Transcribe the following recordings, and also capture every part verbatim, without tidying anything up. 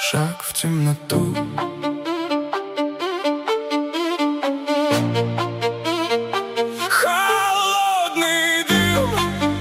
шаг в темноту. Холодный дым.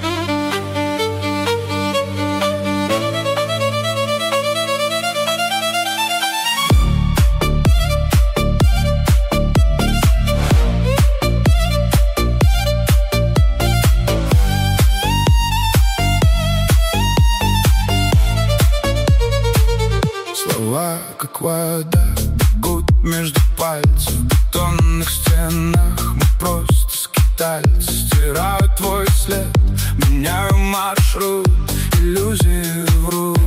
Слова, как вода, бегут между пальцев. В бетонных стенах мы просто скитальцы. Стираю твой след, меняю маршрут, иллюзии врут.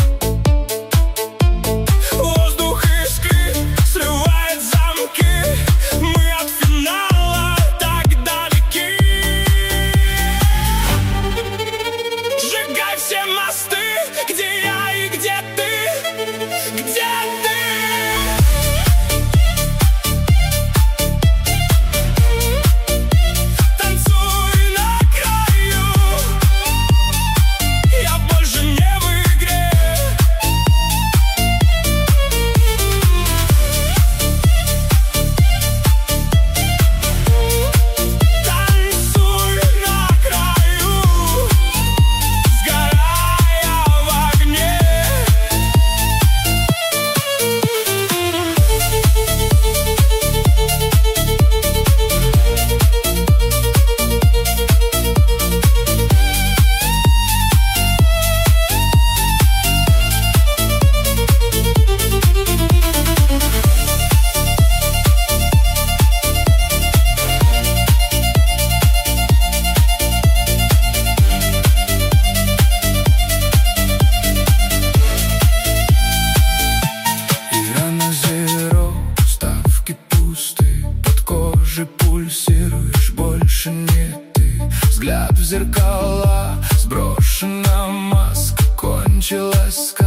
Воздух искрит, срывает замки. Мы от финала так далеки. Сжигай все мосты, где я и где ты. Где ты? Танцуй на краю. Я больше не в игре. Танцуй на краю, сгорая в огне. Ставки пусты, под кожей пульсируешь, больше не ты. Взгляд в зеркала, сброшена маска, кончилась сказка.